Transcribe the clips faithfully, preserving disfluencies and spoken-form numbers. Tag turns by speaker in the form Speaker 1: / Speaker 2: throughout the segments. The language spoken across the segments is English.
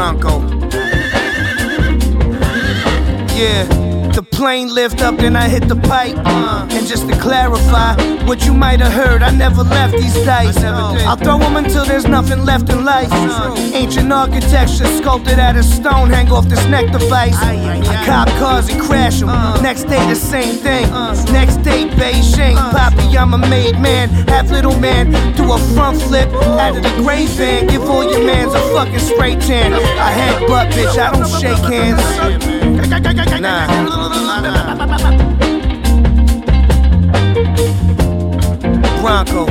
Speaker 1: Bronco. Yeah, the plane lift up, then I hit the pipe. uh, And just to clarify what you might have heard, I never left these dice. I'll throw them until there's nothing left in life. Ancient architecture sculpted out of stone, hang off this neck device. I cop cars and crash them. Next day the same thing. Next day Beijing. Poppy, I'm a made man. Half little man, do a front flip out of the gray van. Give all your mans a fucking spray tan. I headbutt, bitch, I don't shake hands. Nah. Bronco.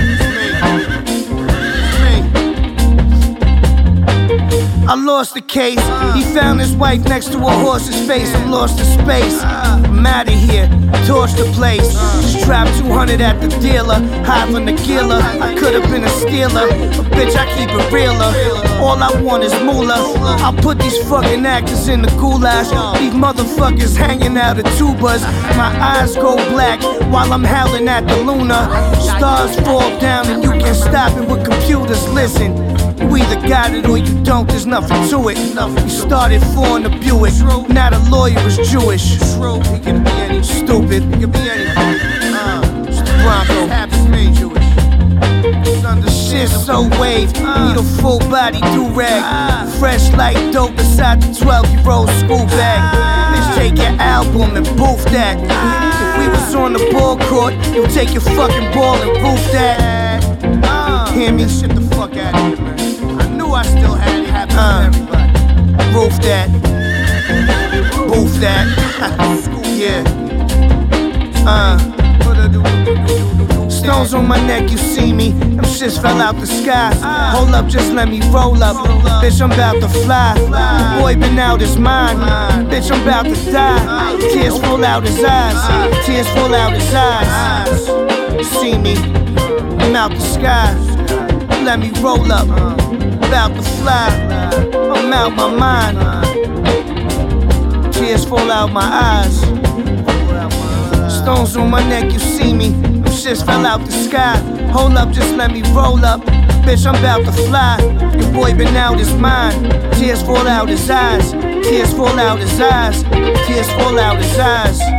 Speaker 1: I lost the case. He found his wife next to a horse's face. I'm lost in space. I'm out of here. Torch the place. Strap two hundred at the dealer. High from the killer. I could have been a stealer, but bitch, I keep it realer. All I want is moolah. I'll put these fucking actors in the goulash. These motherfuckers hanging out of tubas. My eyes go black while I'm howling at the Luna. Stars fall down and you can't stop it with computers. Listen, you either got it or you don't, there's nothing to it. We started four in the Buick, now the lawyer is Jewish. He can be any stupid, he can be anything. Uh, it's the Bronco, happens me, Jewish. Shit so waved, need a full body do-rag. Fresh like dope beside the twelve-year-old school bag. Bitch, take your album and boof that. If we was on the ball court, you'll take your fucking ball and roof that. Hear me? Shit the fuck out of here, man. I knew I still had it happen uh, to everybody. Roof that. Boof that. Yeah. Uh. Stones on my neck, you see me. Them shits fell out the sky. Hold up, just let me roll up. Bitch, I'm about to fly. The boy been out his mind. Bitch, I'm about to die. Tears fall out his eyes. Tears fall out his eyes. You see me? I'm out the sky. Let me roll up. About to fly. I'm out my mind. Tears fall out my eyes. Stones on my neck, you see me. Them shits fell out the sky. Hold up, just let me roll up. Bitch, I'm about to fly. Your boy been out his mind. Tears fall out his eyes. Tears fall out his eyes. Tears fall out his eyes.